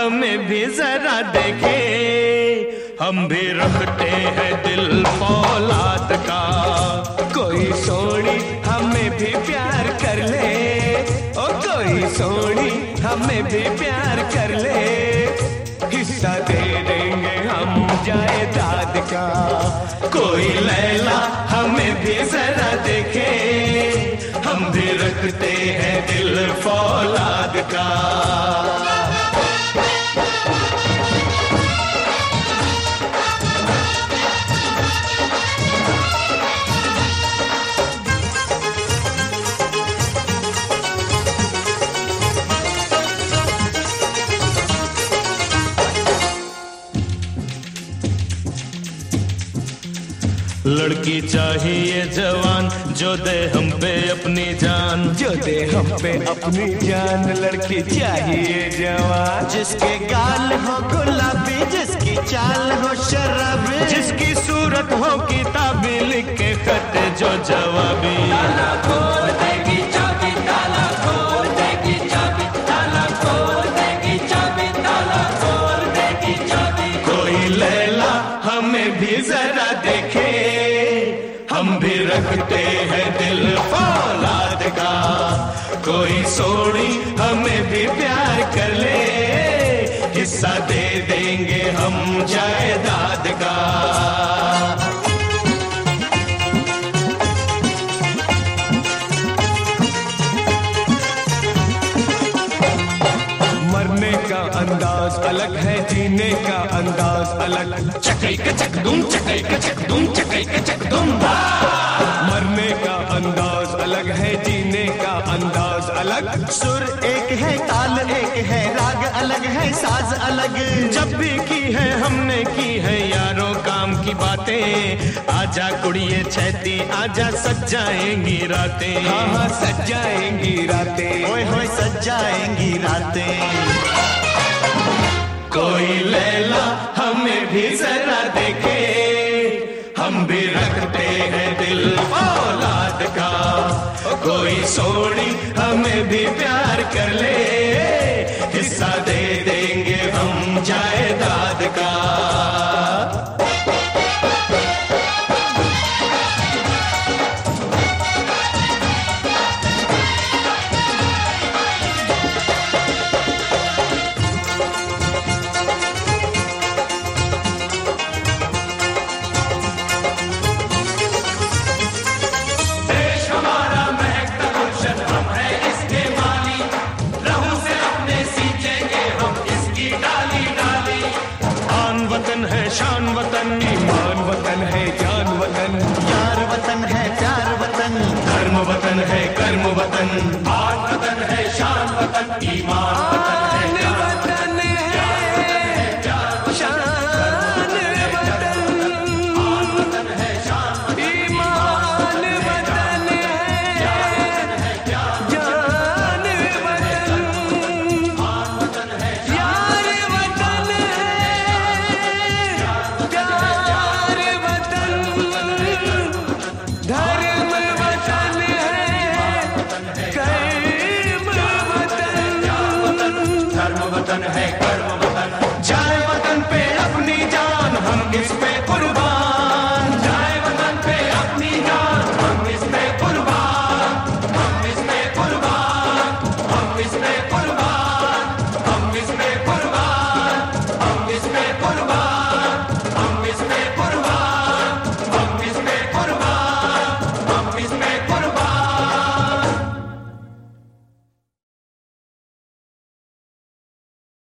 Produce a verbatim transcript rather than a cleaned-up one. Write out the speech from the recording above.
हमें भी जरा देखे, हम भी रखते हैं दिल फौलाद का। कोई सोनी हमें भी प्यार कर ले, ओ कोई सोनी हमें भी प्यार कर ले, हिस्सा दे देंगे हम जायदाद का। कोई लैला हमें भी जरा देखे, हम भी रखते हैं दिल फौलाद का। लड़की चाहिए जवान जो दे हम पे अपनी जान, जो दे हम पे अपनी जान। लड़की चाहिए जवान जिसके गाल हो गुलाबी, जिसकी चाल हो शराबी, जिसकी सूरत हो किताबी, लिख के खत जो जवाबी। ताला खोल देगी चाबी, ताला खोल देगी चाबी, ताला खोल देगी चाबी, ताला खोल देगी चाबी। कोई लैला हमें भी जरा देखे, हम भी रखते हैं दिल फौलाद का। कोई सोनी हमें भी प्यार कर ले, हिस्सा दे देंगे हम जायदाद का। मरने का अंदाज अलग है, जीने का अंदाज अलग। चकई का चक दुम, चकई का चक दुम, चकई का चक दुम। मरने का अंदाज अलग है, जीने का अंदाज अलग। सुर एक है, ताल एक है, राग अलग है, साज अलग। जब भी की है हमने की है यारों काम की बातें, आजा कुड़िए छैती आजा सज जाएंगी रातें। हाँ हाँ सज जाएंगी रातें, ओए होए सज जाएंगी रातें। कोई लैला हमें भी जरा देखे, हम भी रखते हैं दिल फौलाद का। कोई सोनी हमें भी प्यार कर ले, हिस्सा दे